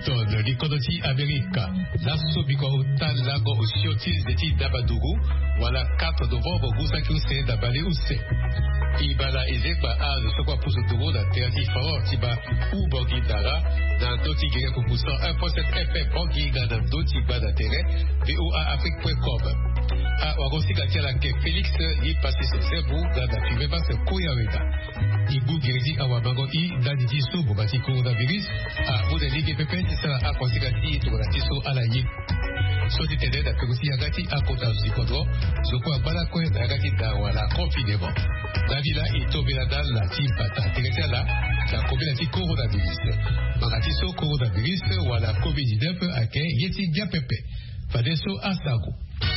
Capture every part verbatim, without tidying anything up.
Washington, l'Ikodoti America, l'Assobiko Utan Lago Ushiotis de Ti Dabadougou, voilà quatre novembre, Gousakiu Se Dabale Use. Ibala Ezekba A, le Sokwa Pousse Douro, la Théati Faro, Tiba ou Borgi Dara, dans Doti Guéré Koukousan, un virgule sept F M, Borgi Gana, Doti Bada Terre, V O A Afrique point com. A Wagosi Gatiala Ke Félix, y passé ce Zebou, dans la Fimeba, c'est Koyaweda. Ibu Giredi Awabango I, Dadidi So, Bogati Coronavirus, a Bouda Ligue Pepe, c'est ça, a Konsigati, Touratiso, Alayi. Société d'aide à Perusi Agati, à Kota Zikodro, Zoko Balakwe, Agati Dawala, confinement. Davila et Tobelada, la Timpata, Teretala, la Combinati Coronavirus. Maratiso Coronavirus, ou à la covid dix-neuf, à Ken, Yeti Diapepe. Fadeso Asago.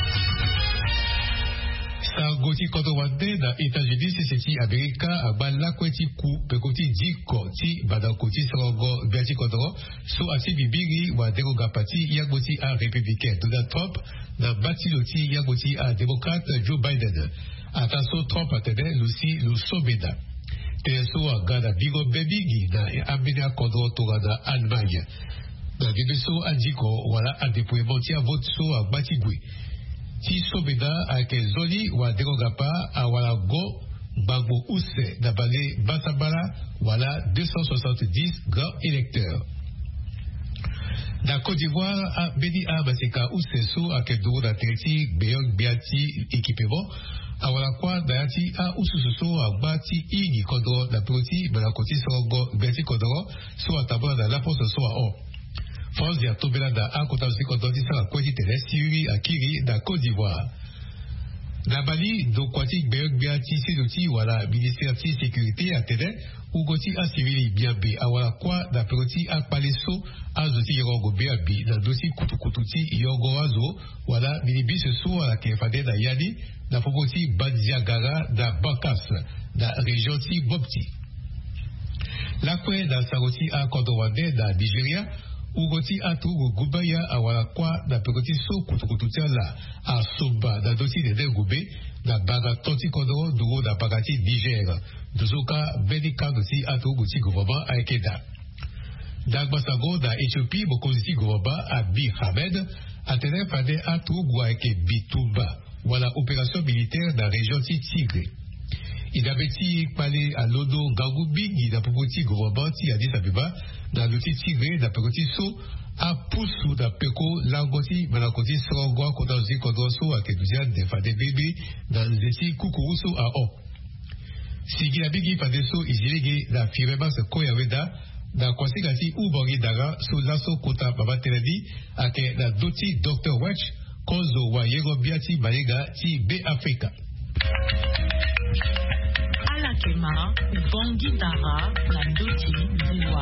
Sangoti Kodowande na États-Unis c'est Amerika abala kweti ku pekoti diko ti badakoti songo biati kodro so ati bibiri wa derogapati yagoti a républicain Donald Trump na batiloti yagoti a démocrate Joe Biden ataso Trump atene Lucy Lusobeda teso a gada bigo bebigi na amina kodro torada Allemagne na geneso adiko wala a déploiement tia vote so a batigui Ti Sobeda avec Zoli ou à Derogapa à Walago Bagbo Ousse d'Abalé Batabala voilà deux cent soixante-dix grands électeurs. Dans Côte d'Ivoire, à Beni Amaseka Ousse So à Kedou d'Atleti Beyong Biati équipement à Walakwa Dayati à Oususo à Bati Igi Kodro d'Aproti Balakoti Sorongo Biati Kodro So à Tabou dans la Poste So à O. France de Tobelada a Kotazi Kodoti Sara Kweti Telesi à Kiri da Côte d'Ivoire. Nabali do Kwati Beyog Biati Sidoti wala ministère de sécurité à Télé ou Goti a civili Biabi à wala kwa da Proti a Paleso a Zoti Yogo Biabi da dosi Kutukututi Yogo Azo wala minibis so à la Kefade da Yali da Foboti Badiagara da Bakas da région Ti Bopti. La Kwe da Saroti a Kodowande da Nigeria Ugoti atu gubaya awala kwa da pekoti so kutukututia la a soba da dosi de gube da baga toti kodo dugo da bagati Niger duzoka bedika dosi atu guti gouvernement a ekeda da gbasago da Ethiopie bokoziti gouvernement a Bi Hamed atene fade atu gwa eke Bituba wala opération militaire da région ti Tigre. Il avait dit parler à l'Odo Gangoubi, il a proposé gouvernement ti Addis Abeba dans le Tigre d'après so a poussou da peko langoti malakoti sorongo kodazi kodoso a keduzia de fade bébé dans les étis kukuruso a o. Si gila bigi fade so izilege la firema se koyaweda da kwasigati ubangi daga so laso kota baba teledi ake la doti docteur Watch kozo wa yego biati balega ti be Africa. Alakema, Bangi Dara, la Doti, Boua.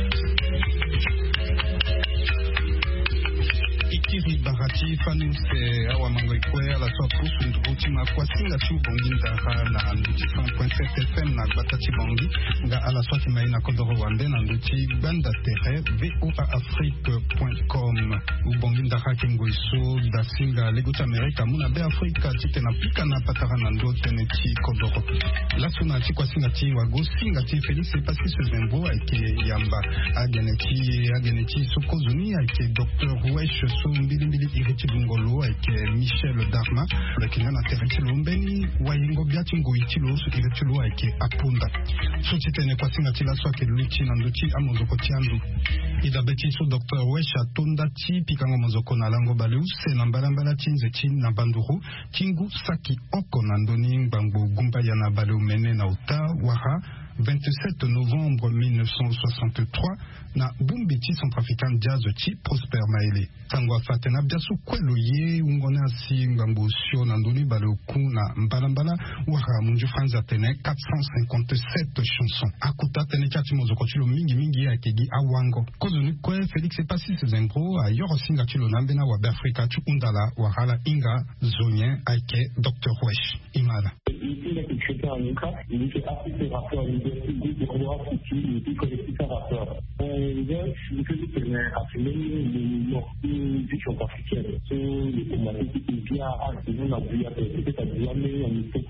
Ikiri Barati, Fanuse, Awamango Ikwe, la Soapousse, Ndruti, Makwasi, la Chou Bangi Dara, la Ndruti cent point sept F M, la Batati Bangi, la Ala Swati Maïna Kodoro Wande, la Ndruti Banda Terre, V O A Afrique point com, ou Bangi Dara Kengoiso, da Singa, Legot America, Muna Be Africa, Titena Pikana, Patara Nando, Teneti, Kodoro. La Sunati, Kwasingati, Wago, Singati, Félix, c'est passé ce Zembo, avec Yamba, Ageneti, Ageneti, Sokozuni, avec Docteur Wesh, Mbili Mbili Iriti Bungolo avec Michel Darma, avec Nana Teretilo Mbeni, Wayengo Biatingo Itilo, Iretilo avec Apunda. Sotitene Kwasingatila Swake Luti Nanduti Amozoko Tiandu. Ida Betiso Docteur Wesh Atondati, Pikango Mozoko Nalango Baleu, Senambalambala Tinzeti Nabanduru, Kingu Saki Oko Nandoni, Bango Gumbayana Baleu Mene Nauta, Waha, vingt-sept novembre mille neuf cent soixante-trois, na Bumbeti centrafricain Jazz Ti Prosper Maele. Tango Fatena Biasu Kweloye, Ungona Si Ngambo Sio Nandoni Baloku na Mbalambala, Wara Munju Franza Tene, quatre cent cinquante-sept chansons. Akuta Tene Katimo Zokotilo Mingi Mingi Akegi Awango. Kozunu Kwe, Félix et Passis Zengro, a Yoro Singatilo Nambena Wabe Afrika Tu Undala, Warala Inga, Zonien, Aike, docteur Wesh. Imala. Il a quelque chose en Ukraine, il fait appliquer ce rapport, il doit se dire qu'on doit appliquer, il dit collecter ce rapport. Il doit se dire qu'il est appelé le nord-est africaine. Les combattants qui viennent à ce moment-là, peut-être à Diamé, en Afrique,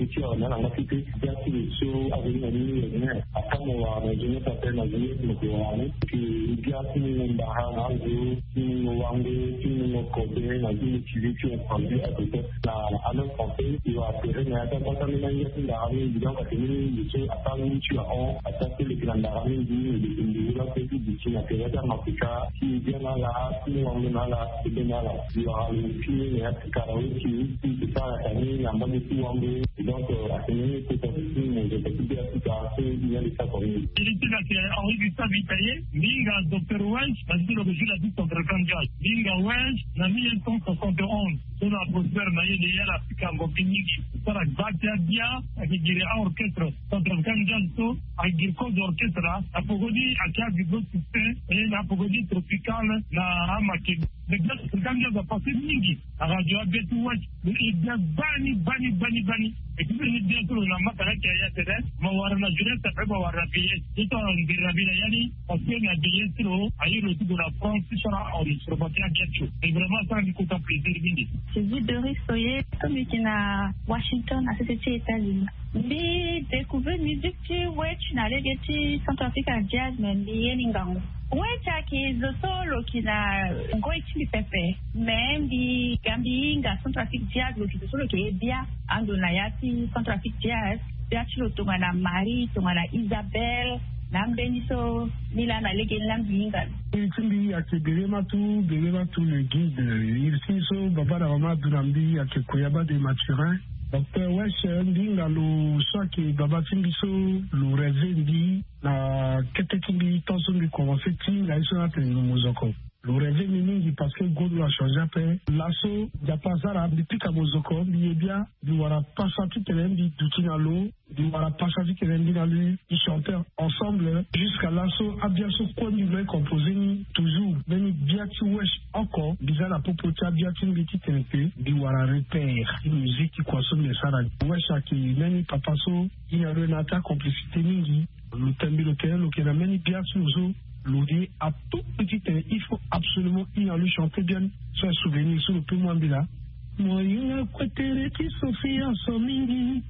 futur on a la cité bien sûr le show avec une amie mais à quand on a une certaine magie mais qu'on a qui bien sûr on a un jour on a un on côté la vie qui vit sur un projet à côté la à notre français il va faire mais attends pas mais il y a une armée disons que le show à part une tu as on à part que le grand armée dit le la petite du Chine que là dans Africa qui vient là là qui on est là c'est bien là il y a le film et à Karaoke qui qui ça la famille la mode tout en deux donc à ce moment c'est aussi mais j'ai pas dit à tout ça il y a les ça pour lui il était là que Henri Gustave Italie Binga docteur Welch parce que le jeu la dit contre Kangal Binga Welch na mille neuf cent soixante et onze on a professeur naïe de la Afrique en Bopiniki ça la batia dia avec dire orchestre contre Kangal so avec dire cause orchestre là a pogodi a kia du beau système et la pogodi tropicale na amaki le gars Kangal va passer mingi a radio Abetu Welch il bien bani bani bani bani et puis il bien sur la matara qui a été ma warna jeunesse après ma warna pays et toi on dirait bien yani on fait la bien sur ailleurs le de la France sera en sur batia bientôt et vraiment ça nous coûte un plaisir mingi c'est dit Doris Soye comme il est à Washington à ces États-Unis mais découvert musique tu ouais tu n'allais que Centrafrique jazz mais bien n'ingang ouais ça qui est le solo qui n'a ngoi chili pepe même di Gambia Centrafrique jazz le qui solo qui est bien andonayati Centrafrique jazz bien tu le tonga na Marie tonga na Isabelle Nambeniso Milana legen lambinga Itimbi akibirema tu birema tu le guide il so baba na mama dunambi akikoyaba de Mathurin docteur Wesh ndinga lo swaki baba timbiso lo revendi na ketekimbi tonso mi commencer ti la iso na tenu mozoko le rêve mingi parce que Godou a changé après l'asso japasara bipika mozoko bi bien du wara pasati kelembi dutinalo du wara pasati kelembi na lui ils chantaient ensemble jusqu'à l'asso abiaso kwani le composé toujours beni biati wesh encore bizala popota biati mbiti tenpe du wara repère musique qui consomme les sara wesh qui nani papaso ina renata complicité mingi le tembi le terrain le kena meni biati uzo l'oublier à tout petit terrain, il faut absolument y aller chanter bien, soit souvenir sur le plus moins bila. Moi, il y a quoi t'es qui Sophia Somingi,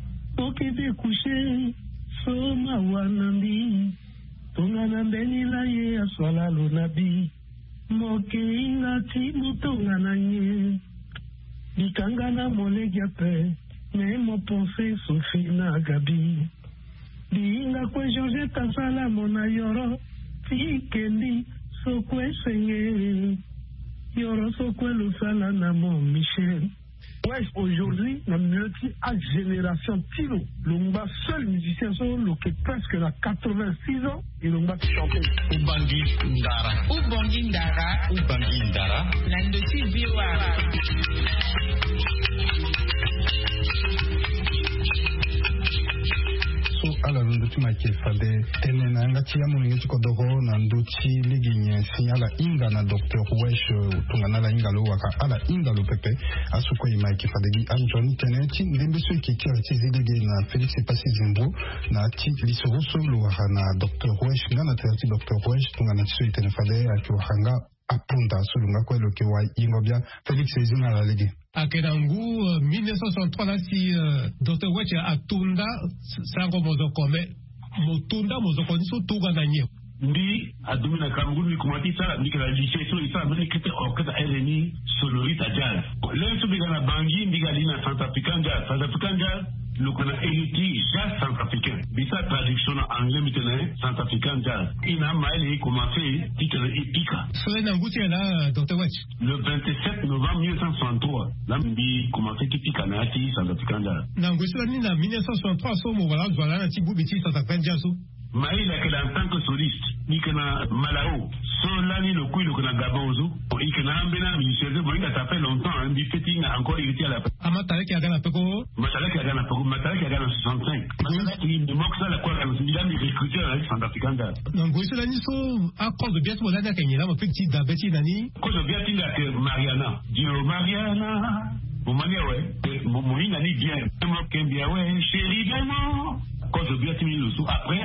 ok de coucher, Soma Wanambi, Tongana Benila ye aswala lonabi, Moke inga timu tongana nye, Dikangana mole gape, mais mon pensée Sophie na gabi, Dinga kwe George Tasala mona yoro, Kendi sokwe senge yoro sokwe lusala na mon Michel. Ouais, aujourd'hui, la multi à génération Tilo, l'Umba seul musicien sur le qui presque à quatre-vingt-six ans, et l'Umba chanté. Ubangi Ndara. Ubangi Ndara. Ubangi Ndara. L'Indochine Biwa. ala nduti makefade tenena ngati ya mungi kodoro na nduti liginye sinyala inga na docteur Wesh tungana la inga lo waka ala inga lo pepe asuko ima kefade gi anjoni teneti ndembe so kiki ati zilege na Felix Pasi Zimbo na ti lisoruso lo waka na docteur Wesh ngana tati docteur Wesh tungana so tenefade akiwahanga apunda sulunga kwelo kiwa ingobya Felix Zina la lege Akedangu mille neuf cent soixante-trois là si docteur Wesh atunda sango mozoko me motunda mozoko niso tuga na nye ndi adumina kamgu ni kumati sala ndikala lycée so isa mbele kete orchestre R N I sonorite jazz lenso bigana bangi ndigalina Centrafrican jazz Centrafrican jazz lukana eliti jazz centrafricain bisa traduction en anglais maintenant Centrafrican jazz ina maile commencé titre epika so na nguti là docteur Wesh le vingt-sept novembre mille neuf cent soixante-trois là mbi commencé epika na ati Centrafrican jazz na nguti là ni na mille neuf cent soixante-trois so mo voilà voilà na tibu biti Centrafrican jazz so maila kala en tant que soliste ni kana malao so là ni le coup le kana gabozo il kana ambena ministère bon il a tapé longtemps un dit fitting encore il était à la amatale qui a gagné peko matala qui a gagné peko matala qui a gagné soixante-cinq matala qui ne moque ça la quoi il a mis recruteur avec Centrafrican jazz donc oui cela ni so à cause de bien tout là qu'il y a un petit dabeti nani cause de bien il a que Mariana Dio Mariana mon mani ouais mon mani nani bien moi qu'un bien ouais chérie vraiment cause de bien il le sous après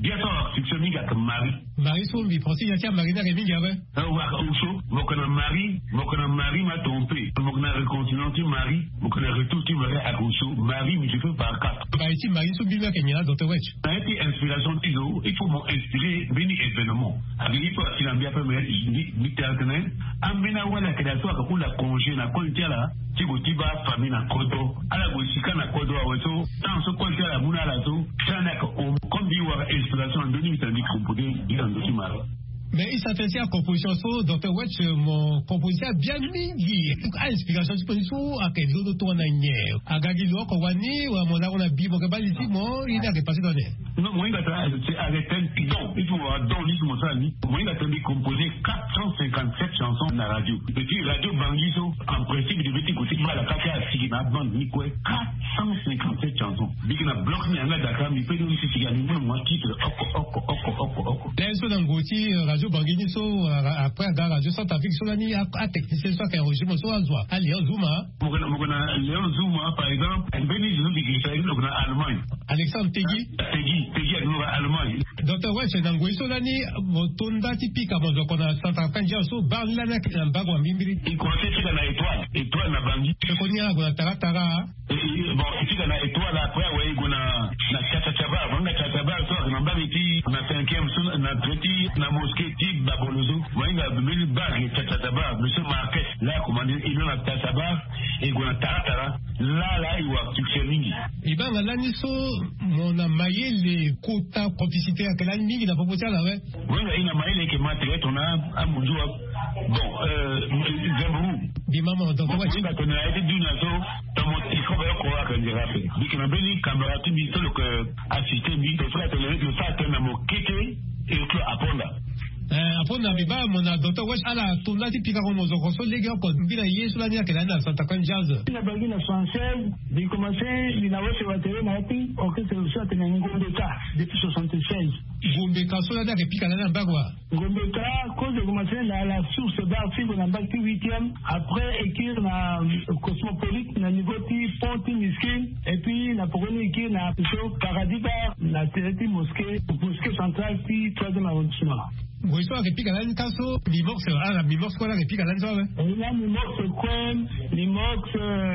bien sûr succès minga comme Marie Marie sombi pensi ya tia Marina ke minga ouais wa uso mokona Marie mokona Marie m'a trompé mokona réconciliation Marie mokona retour tu Marie à uso Marie mais je fais par quatre ba iti Marie sombi na kenya docteur Wetch ça a été inspiration tizo il faut m'inspirer beni événement avec il faut qu'il en bien fait mais ni tellement amena wala kada to ka kula congé na kontia la tiko tiba famille na kodo ala go sika na kodo aweso tant so kontia la muna la so sana ko comme dit wa inspiration beni mitandi composer dans le document. Mais il s'intéresse à la composition, so, docteur Wetch, mon compositeur bien mingi. A inspiration, tu peux dire, à quel autre tour on a une à Gagilo, Kowani, ou à mon on a bibo, ici, moi, il a repassé dans les. Non, moi, il a c'est avec un don. Il faut avoir don, il faut ça, moi, il a composé quatre cent cinquante-sept chansons dans la radio. Petit radio Bangiso, en principe, il devait écouter mal à Kaka, si il a bande, ni quoi, quatre cent cinquante-sept chansons. Big na bloc, ni à la Dakar, mais peut nous si il y a moi, titre, oko, oko, oko, oko, oko. L'inso d'Angoti, radio Bangini, so, après, à Radio Centrafrique, so, l'année, à technicien, soit qu'un régime, soit à Zoua. À Léon Zouma. Mokona Léon Zouma, par exemple, un béni, je nous dis qu'il s'agit de l'Allemagne. Alexandre Tegui. Tegui, Tegui, à l'Allemagne. Docteur Wetch, Nangoy, so, l'année, Motonda, typique, avant, donc, on a Centrafrique, so, Barlana, un bago, un bimbiri. Il commençait ici dans l'étoile, étoile, la Bangi. Je connais, on a Taratara. Bon, ici dans l'étoile, après, ouais, on a, na Tchatchaba, on a Tchatchaba, on a Babiti, on a cinquième, on a Treti, on a Mosquée, Tib, Babolozo, on a Bébé Bar, Tchatchaba, monsieur Marquez, là, comment dire, il y a Tchatchaba, et on a Taratara, là, là, il y a succès mingi. Et ben, là, niso, on a maillé les quotas complicitaires que l'année mingi n'a pas posé là, ouais. Oui, il a maillé les matériels, on a, à Moudjoua, bon, euh, Zembrou. Bimama, donc, ouais. Oui, on a été d'une asso, dans mon, il faut bien croire qu'on dira fait. Dit qu'on a béni, caméra, tu dis, le que, assisté, dit, le frère, le frère, le frère, le kété, et le frère, Aponda. Après, on a vu, on a docteur Wetch, à la tournée, puis quand on a reçu les gars, quand on a eu sur l'année, qu'elle a dans Santa Cruz Jazz. Il a bagé la soixante-seize, il a commencé, il a reçu la télé, il a été, ok, c'est le soir, il a un Gombeka, depuis soixante-seize. Gombeka, sur la dernière, puis qu'elle a un bagua. Gombeka, quand j'ai commencé, la source d'archives, on a battu huitième, après, écrire la Cosmopolite, la niveau Ponti, Miskin, et puis, la pour écrire la Paradis Bar, la Télé Mosquée, Mosquée centrale, puis troisième arrondissement. Oui, soit réplique à l'année, casso, Mimox, ah, la Mimox, quoi, la réplique à l'année, ça, ouais. Et là, Mimox, Coin, Mimox,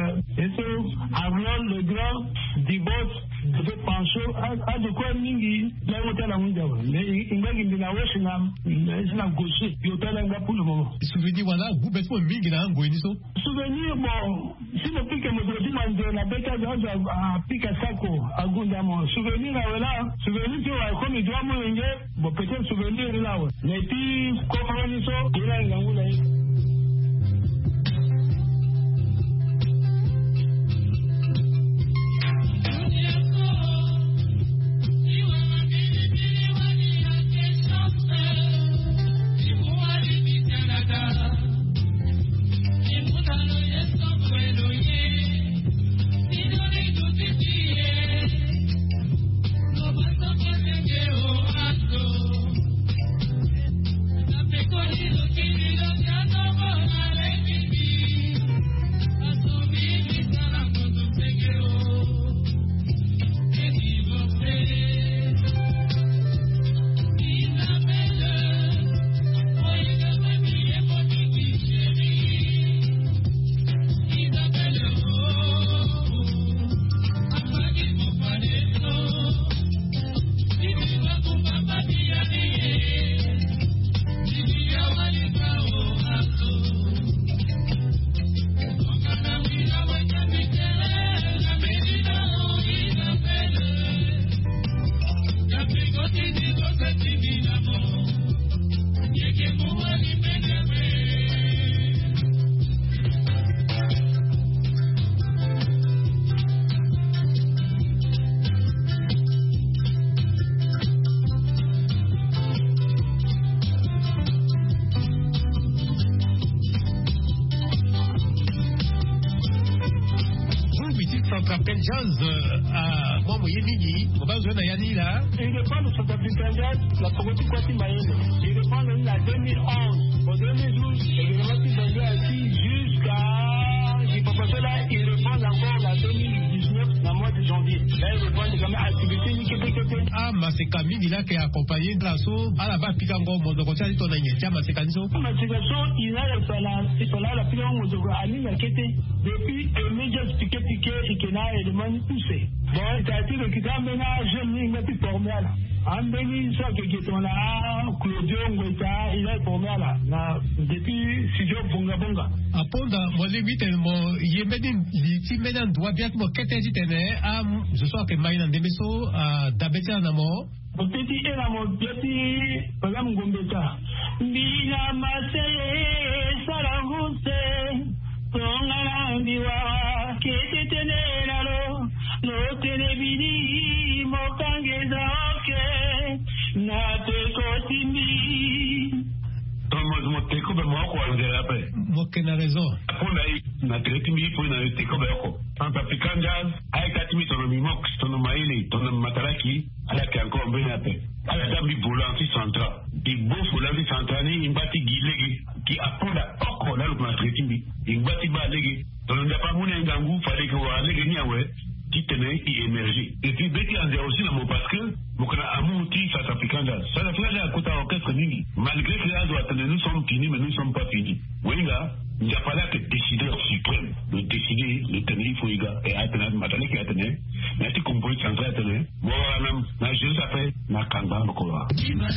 et ça, Arnold, le grand, divorce, de Pancho, à de quoi, Mingi, là, on est à la Mundial. Mais il va y avoir une Weshinam, c'est la gauche, il y a un gars pour le moment. Souvenir, voilà, vous, bêtes moi, Mingi, là, un goïniso. Souvenir, bon, si le pique, me dit, la bête à pique à Sako, à Gundamon. Souvenir, là, souvenir, tu vois, comme il doit mourir, bon, peut-être souvenir, là, ouais. Mais puis, comme on dit ça, il y a un gangou là. Centrafrique Jazz à moi moyen midi, on va besoin d'Ayani là. Il reprend le Centrafrique Jazz, la Pogoti Kwasi Mayele. Il reprend la deux mille onze, au deux mille douze, et il reprend tout ainsi jusqu'à, il faut passer là, il reprend encore la deux mille dix-neuf, la mois de janvier. là répondre comme activité ni kete kete ah maseka mingi là qui accompagné laso ala ba pika ngo mozo ko tali to na nyeta maseka nzo maseka so ina ya sala sala la pika mozo ko ani ya kete depuis immediate piqué piqué ikena élément poussé bon ça dit que quand même jeune ni ngati formé là ambeni so que qui ton là Claudio Ngota il est formé là na depuis studio bonga bonga aponda mo limite mo yemedi li medan doit bien mo kete jitene am je sois que maina ndemeso dabeta na mo petit et la mo petit pagam ngombeta bila mase sarahuse tongana ndiwa kete tenero no telebini mo kangeza oke na te kotimi tomo mo te ko be mo ko andela pe mo que na raison pona na treti mi po na te ko be ko Santa African Jazz ay katimi tono mi mox tono maili tono mataraki ala ke encore bien pe ala dambi bolanti central di bo bolanti central ni imbati gilegi ki aponda oko la lo na treti mi imbati ba legi tono ndapa mune ngangu fale ko wa legi ni awe qui tenait qui émerger et puis beki ande aussi na mo parce que mo kana amuti South African Jazz South African Jazz kota orchestre nini malgré que la doit nous sommes finis mais nous sommes pas finis wenga il n'y a pas là que décideur suprême de décider de tenir Foiga et Atena matale qui Atena mais tu compris central Atena moi na na je ça fait na kanga mkoa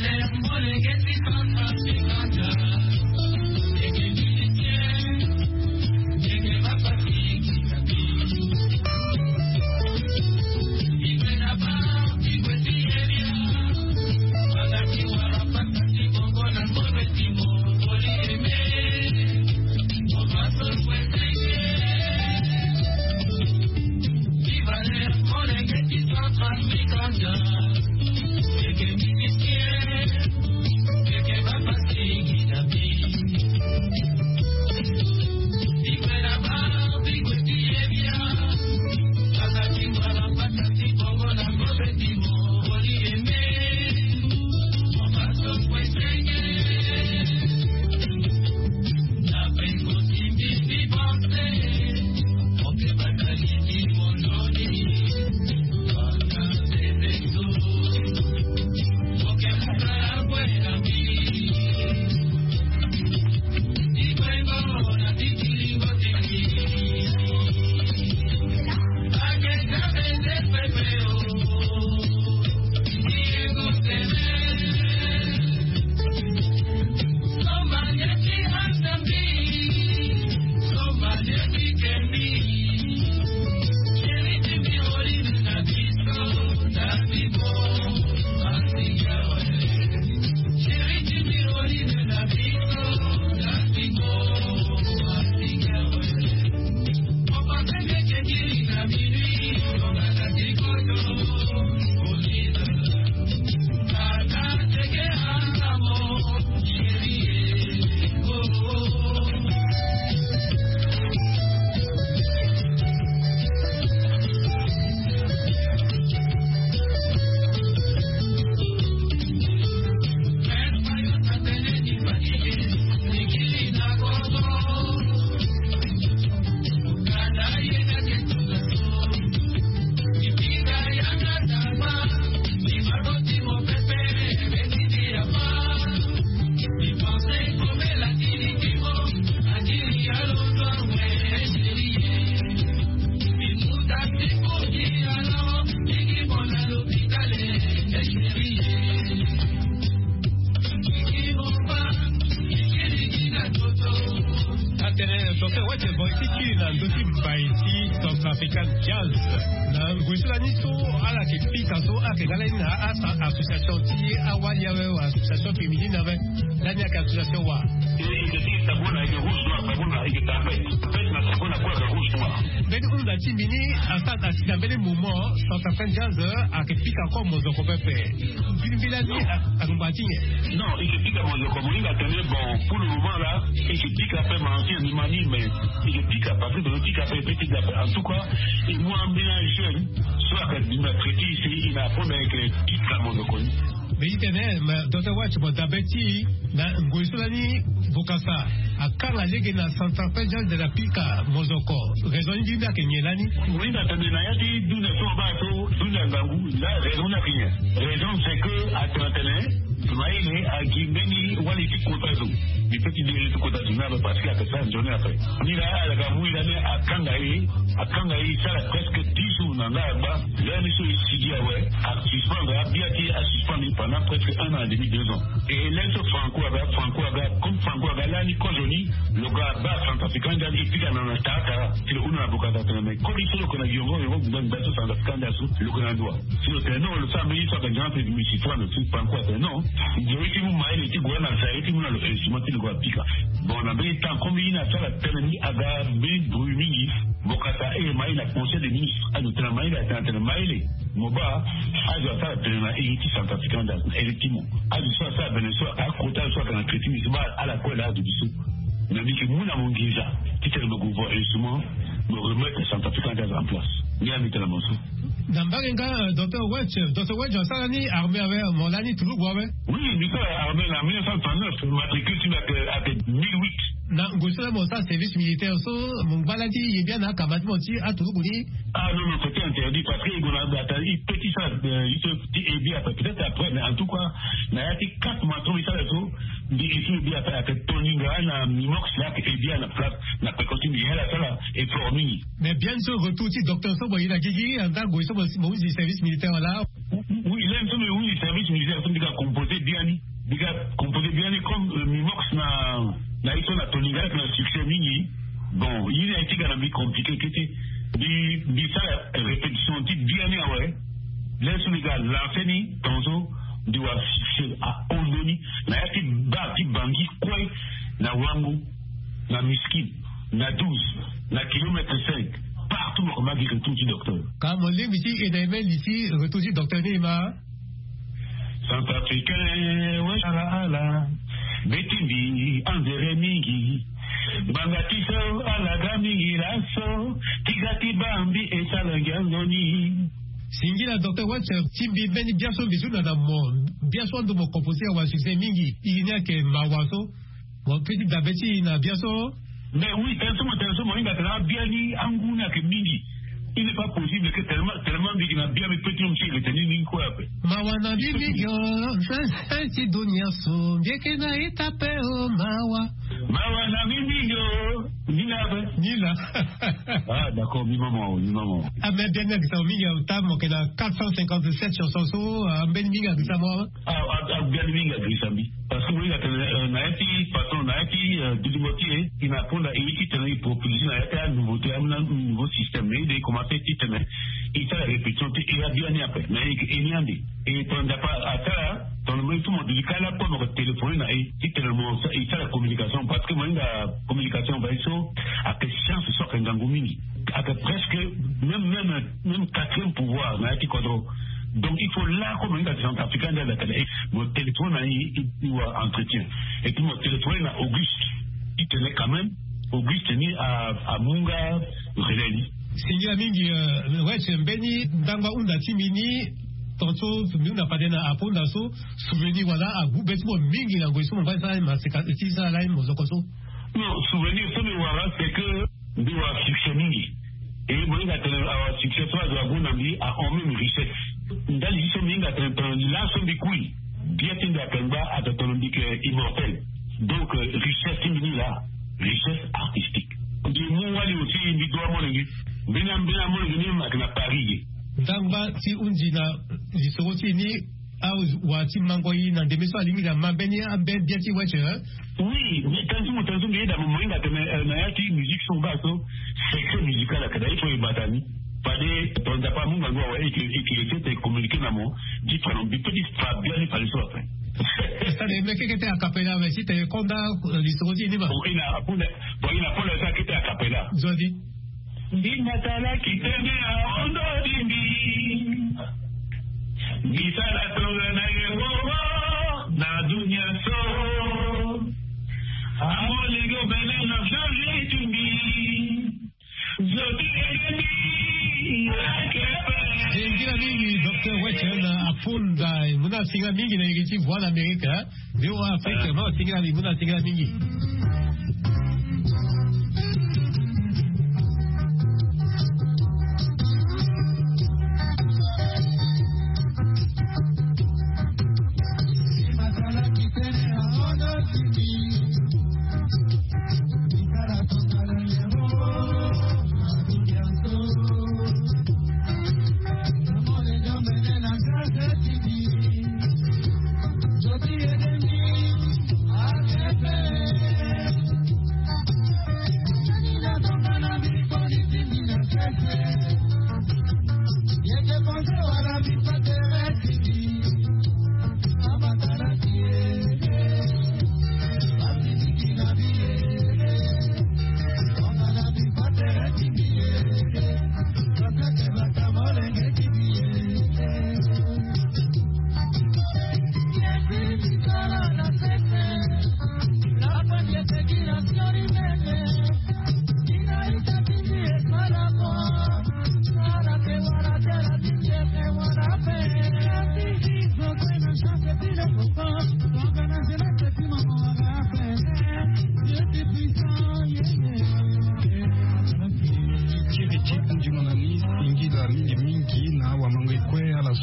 Non, il explique à mon comme il a tenu bon pour le moment là, il explique à faire mentir ni manie mais il explique à partir de l'outil à faire petit en tout cas, il moi en bien jeune, soit que il m'a traité ici, il a appris avec les petits à mon connu. Mais il tenait, mais docteur Watch, bon d'abeti, na ngoisolani bokasa, akala lege na centrafel de la pika mozoko. Raison du bien que nyelani. Oui, na tene na yati du ne so ba so Là, raison n'a rien. Raison, c'est que, à Trentaine, Maïle, à Guimbeni, Waliti Kotazo. Les petits délais de Kotazo, parce qu'il y a que ça une journée après. Ni là, à la Gamou, il a à Kangaï, à Kangaï, ça a presque dix jours dans là-bas. Là, monsieur Sidi, ouais, à suspendre, à Biati, à suspendre pendant presque un an et demi, deux ans. Et là, ce Franco Aga, Franco Aga, comme Franco Aga, là, ni Kojoni, le gars, bas, centrafricain, il a dit, il a dans la Staka, c'est le Ouna Bokata, mais comme il faut qu'on a Yongo, il faut que dans centrafricain, le Konandoa. Si le non, le famille, soit un grand peu de Michifouan, le truc, Franco Aga, non. Il dit, oui, vous m'avez été gouverne à ça, et vous m'avez le instrument, il doit piquer. Bon, on a bien temps, comme il a fait la télé, Aga, Ben, Brumini, Bokata, et Maïl, la conseil des ministres, à notre Maïl, à notre Maïl, Moba, à notre faire la télé, et il centrafricain, effectivement. À notre soit ça, Venezuela, à côté, soit qu'on a traité, mais à la quoi là, de Bissou. On a dit que nous avons déjà, qui est le gouvernement instrument, me remettre le centrafricain en place. Ni à mettre la mention. Dans Baringa, docteur Wedge, docteur Wedge, ça l'année armé avec mon année tout le monde. Oui, mais ça armé en mille neuf cent trente-neuf, matricule sur la mille huit. Na ngosela mo sa service militaire so mon baladi il bien na kamati moti a tout gouli. Ah non non, c'était interdit parce que il a attendu petit ça il se dit et bien peut-être après mais en tout cas na yati quatre mois trop ça tout dit ici bien après Tony na minox là que bien na place na précaution bien là ça là et formé. Mais bien sûr retour ti docteur so boy na gigi en tant que so mo du service militaire là. Oui, là mais oui service militaire sont déjà composé bien ni déjà composé bien comme minox na na ito na tolinga na succès mingi bon il a été quand même compliqué que était di di ça répétition ti bien ouais laisse les gars l'enseigne tonzo di wa fixer à ondoni na yati ba ti bangi quoi na wangu na miskin na douze na kilomètre cinq partout on m'a dit que tout du docteur quand mon ligne ici et dans mail ici retour du docteur Nima Centrafricain ouais ala ala Betimbi, Andere Mingi, Bangatiso, Alaga Mingi, Lasso, Tigati Bambi, et Salangandoni. Singila docteur Watcher, Timbi Beni, bien sûr, bisous dans le monde. Bien sûr, de mon composé, on va succès Mingi, il n'y a que Mawaso, mon petit Dabeti, il n'a bien sûr. Mais oui, t'as un son, t'as un son, il a bien dit, Angouna, que Mingi. Il n'est pas possible que tellement, tellement dit qu'il a bien mis petit homme, il était ni quoi après. Mawana Bibi, un petit doniaso, bien qu'il n'a été tapé au Mawa. Mawana Bibi, ni là, ni là. Ah, d'accord, mi maman, mi maman. Ah, mais bien que ça, il y a un tam, qu'il a quatre cent cinquante-sept chansons, un ben minga de sa mort. Ah, bien minga de sa vie. Parce que oui, il y a un naïti, patron naïti, du Dimotier, il n'a pas une proposition, il y a un nouveauté, un nouveau système, il a commencé à faire il fait la répétition, il a bien après, mais il n'y a pas. Et pendant à ça, dans le moment tout le monde dit qu'il a pas de téléphone, il fait la communication, parce que moi, la communication va être à quelle chance ce soit qu'un gangomini, à presque, même, même, même quatrième pouvoir, naïti quadro. Donc il faut là, comme on dit, les Centrafricains, mon téléphone a eu entretien. Et puis mon téléphone a Auguste. Il tenait quand même, Auguste tenait à, à Munga, Releli. Seigneur Mingi, ouais, c'est un béni, dans un timini, tantôt, nous n'a pas donné à Ponda, souvenir, voilà, à vous, bêtement, Mingi, dans le on va ça, mais c'est ça, là, mon zokoso. Non, souvenir, ce que voilà, c'est que, nous avons succès Mingi. Et moi, il a un succès, soit de la bonne amie, à en même richesse. Dans les sommes à l'ensemble des couilles, bien qu'il y ait à l'autonomique immortel. Donc, richesse féminine là, richesse artistique. Du moins, il y a aussi une vidéo à mon avis. Bien, bien, à mon avis, à Paris. Dans si on dit, il se retient, ou à Timangoyi, dans des maisons à limite, à Mabeni, à Ben, bien qu'il y ait. Oui, mais tant que vous avez dit, dans le moment, il y a une musique sur bateau, secret musical à Kadaï, il faut y battre. Fallait, on n'a pas mon gangou, et qui était communiqué dans mon, dit, pardon, des petites phrases bien, il fallait ça après. Ça, les mecs qui étaient à Capella, mais si tu es content, l'histoire, il n'y a pas. Bon, il n'a pas le temps qui était à Capella. Zodi. Dinatala qui tenait à Ondodimbi. Nisala tonga na yegowa, na dunia so. Amoligo bene na flavi tumbi. Zodi egeni. Ingira mingi docteur Wetchen afunda muna singa mingi na yigiti voix l'Amérique viu Afrique no singa mingi muna singa mingi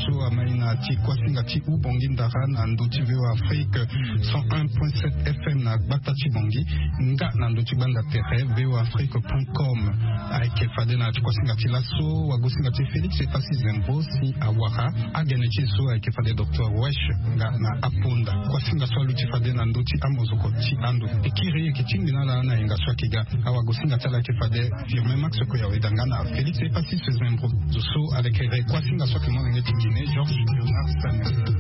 so amaina ti kwasinga ti ubongi ndara na nduti V O Afrique cent un point sept F M na gbata ti bongi nga na nduti banda tere V O Afrique point com aike fade na ti kwasinga ti laso wagosinga ti Félix Epasi Zembro si awara agene ti so aike fade Docteur Wesh nga na aponda kwasinga so luti fade na nduti amozoko ti ando ekiri eke tingina na na inga so kiga awagosinga tala ke fade firme max ko yawe dangana Félix Epasi Zembro so avec les kwasinga so ke mo ngeti Guinée Georges Leonard Samuel.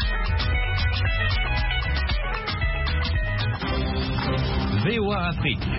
V O A Afrique.